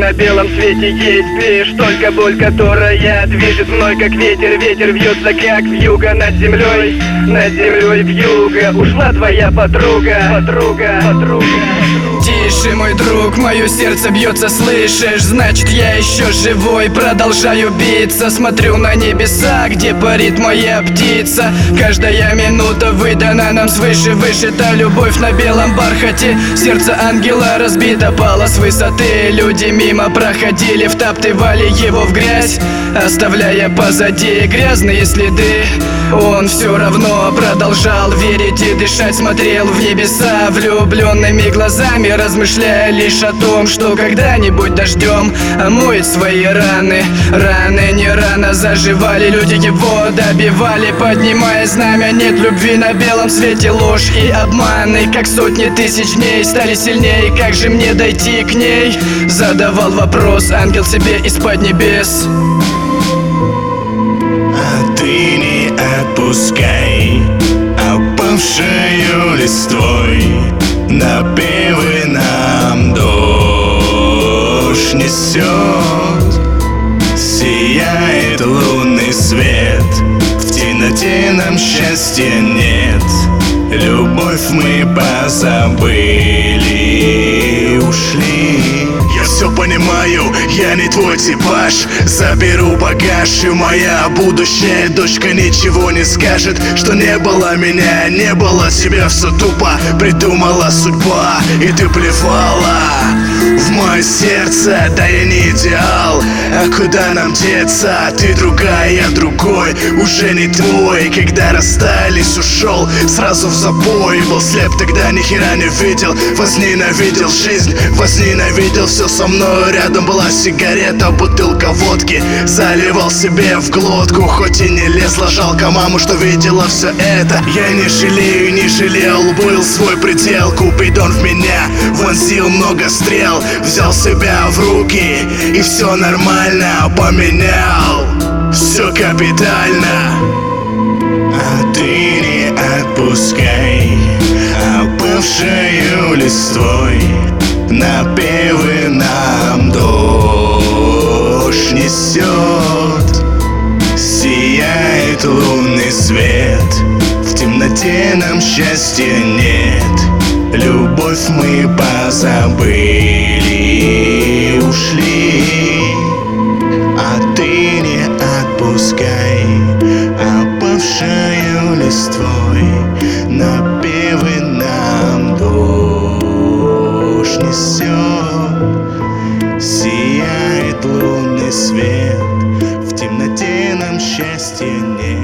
на белом свете есть лишь только боль, которая движет мной, как ветер. Ветер вьется, как вьюга над землей вьюга. Ушла твоя подруга. Тише, мой друг, мое сердце бьется, слышишь? Значит, я еще живой, продолжаю биться. Смотрю на небеса, где парит моя птица. Каждая минута выдана нам свыше. Вышита любовь на белом бархате. Сердце ангела разбито, пало с высоты. Люди мимо проходили, втаптывали его в грязь, оставляя позади грязные следы. Он все равно продолжал верить и дышать. Смотрел в небеса влюбленными глазами, размышляя лишь о том, что когда-нибудь дождем омоет свои раны. Раны не рано заживали, люди его добивали, поднимая знамя. Нет любви на белом свете, ложь и обманы, как сотни тысяч дней, стали сильнее. Как же мне дойти к ней? Задавал вопрос ангел себе из-под небес. А ты не отпускай опавшую листвой, напевы нам дождь несет. Сияет лунный свет, в темноте нам счастья нет. Любовь мы позабыли, ушли. Я все понимаю, я не твой типаж. Заберу багаж, и моя будущая дочка ничего не скажет, что не было меня, не было тебя. Все тупо придумала судьба, и ты плевала в мое сердце. Да я не идеал, а куда нам деться? Ты другая, я другой, уже не твой. Когда расстались, ушел сразу в запой. Был слеп тогда, ни хера не видел. Возненавидел жизнь, возненавидел все со мной. Рядом была сигарета, бутылка водки, заливал себе в глотку. Хоть и не лезла, жалко маму, что видела все это. Я не жалею, не жалел, был свой предел. Купидон в меня вонзил много стрел. Взял себя в руки и все нормально поменял. Все капитально. А ты не отпускай опавшую листвой, напевы нам дождь несет. Сияет лунный свет, в темноте нам счастья нет. Любовь мы позабыли, ушли. А ты не отпускай опавшую листвой, напевы нам дождь несет. Сияет лунный свет, в темноте нам счастья нет.